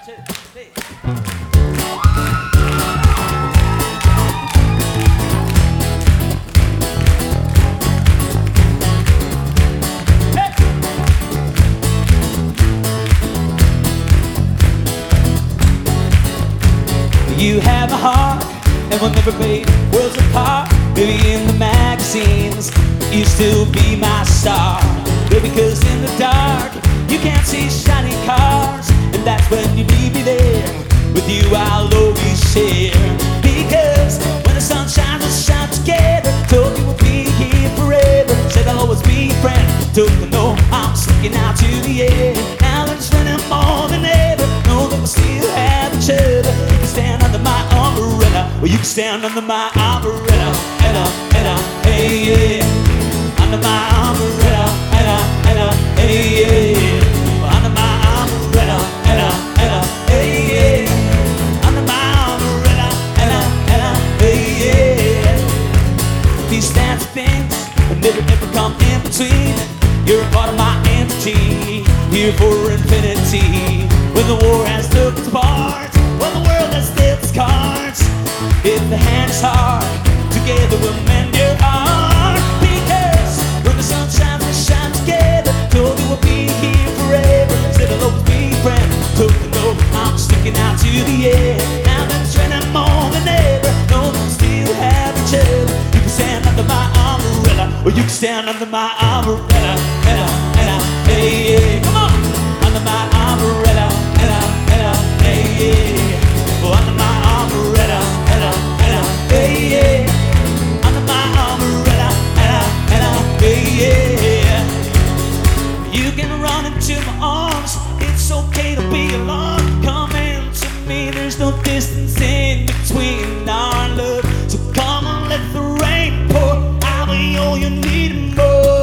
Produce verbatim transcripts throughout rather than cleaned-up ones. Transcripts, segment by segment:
two, three. You have a heart, and we'll never be worlds apart. Maybe in the magazines, you still be my star. Baby, cause in the dark, you can't see shiny cars, and that's when you need me there. With you I'll always share. Because when the sun shines, we'll shine together. Told you we'll be here forever. Said I'll always be your friend. Took the know I'm sticking out to the end. Now that it's running more than ever, know that we'll still have each other. You can stand under my umbrella, or you can stand under my umbrella. Ella, Ella, hey yeah. Under my umbrella, Ella, Ella, hey yeah. Under my umbrella, Ella, Ella, hey yeah. Under my umbrella, Ella, Ella, hey yeah. These fancy things will never ever come in between. You're a part of my entity, here for infinity. When the war has took its part, when the world has dealt its cards, if the hand is hard, together we'll mend your heart. Because when the sun shines, we'll shine together. Told you we'll be here forever. Said I'll always be your friend. Took the note, I'm sticking out to the end. Now that it's raining more than ever, know that we still have each other. You can stand under my umbrella, or you can stand under my umbrella. Ella, Ella, hey yeah. Come on! Under my umbrella, Ella, Ella, hey yeah. Oh, under my umbrella, Ella, Ella, hey yeah. Under my umbrella, Ella, Ella, hey yeah. You can run into my arms, it's okay to be alone. Come into me, there's no distance in between our love. So come on, let the rain pour. I'll be all you need and more.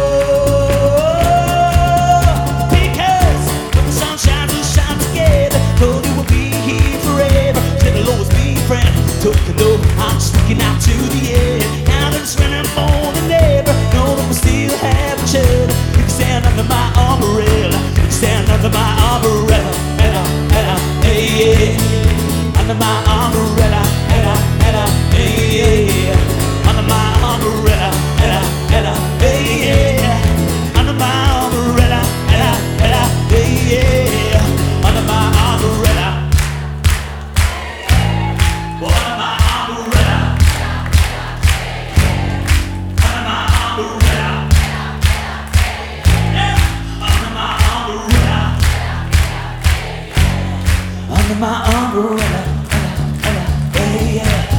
Because when the sun shines, we'll shine together. Told you we'll be here forever. Said I'll always be your friend. Took a note, I'm sticking out to the end. Now that it's raining more than ever, know that we still have each other. You can stand under my umbrella. You can stand under my umbrella. Ella, Ella, hey yeah. Under my umbrella. Ella, Ella, hey yeah. Under my umbrella. Ella, Ella, hey yeah. Under my umbrella. Ella, Ella, hey yeah. Under my umbrella. Under my umbrella. Under my umbrella. Under my umbrella. Under my umbrella. Ella, Ella, hey yeah.